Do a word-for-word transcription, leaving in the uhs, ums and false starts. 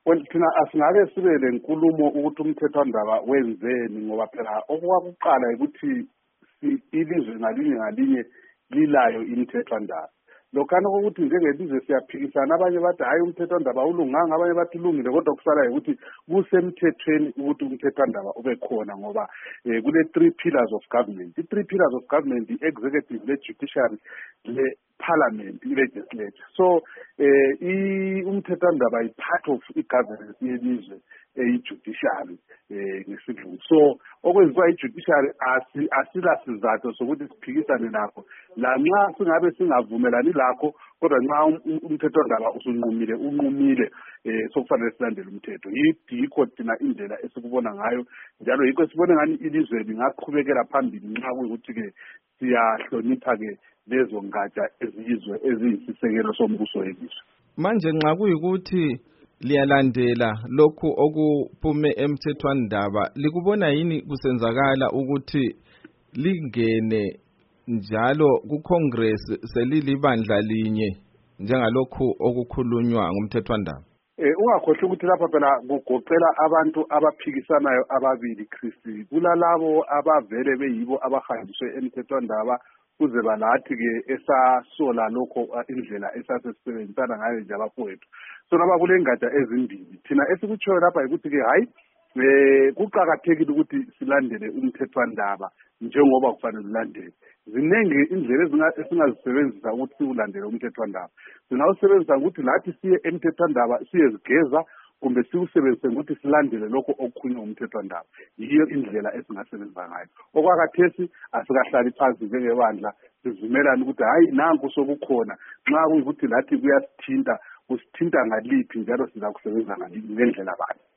Well, thina asingake sibe lenkulumo ukuthi umthethwandaba wenzeni ngoba phela okwakuqala ukuthi ilizwe ngalinye ngalinye lilayo imithethwandaba. Lokhana ukuthi njengelizwe siyaphikisana, abanye bathi hayi umthethwandaba ulunganga, abanye bathi ulungile, kodwa kusalayo ukuthi kusemthethweni ukuthi umthethwandaba ube khona ngoba eh, kule three pillars of government. The three pillars of government, the executive, the judiciary, the parliament, the legislature. So eh umthethwandaba is part of i-governance yelizwe, i-judiciary ngesilungu. So okwenziwa i-judiciary asila sizathu sokuthi siphikisane nakho la nxa singabe singavumelani lakho, kodwa nxa umthethwandaba usunqumile unqumile eh sokufanele silandele umthetho. Yikho thina indlela esikubona ngayo, njalo yikho sibone ngani ilizwe lingaqhubekela phambili nxa kuyikuthi ke siyahlonipha ke lezo ngatsha eziyizwe eziyisisekelo sombuso welizwe. Manje nxa kuyikuthi liyalandela lokhu okuphume emthethwandaba, likubona yini kusenzakala ukuthi lingene njalo ku-Congress selilibandla linye njengalokhu okukhulunywa ngumthethwandaba? Eh ungakhohle ukuthi lapha phela kugoqela abantu abaphikisanayo ababili Kristi. Kulalabo abavele beyibo abahanjiswe emthethwandaba kuze balathi ke esasola lokho indlela esasesebenzisana ngayo nje abafowethu. So laba kule ngatsha ezimbili. Thina esikutshoyo lapha ukuthi ke hayi eh kuqhakathekile ukuthi silandele umthethwandaba njengoba kufanele ulandele. Zinenge indlela esingazisebenzisa ukuthi ulandele umthethwandaba. Sinawusebenzisa ukuthi lathi siye emthethwandaba siyezigeza kumbe siwusebenzise ukuthi silandele lokho okukhulunywa umthethwandaba. Yiyo indlela esingasebenza ngayo. Okwakathesi asikahlali phansi njengebandla sivumelana ukuthi hayi nanku sokukhona nxa kuyikuthi lathi kuyasithinta kusithinta ngaliphi njalo siza kusebenza ngaliphi ngendlela bani.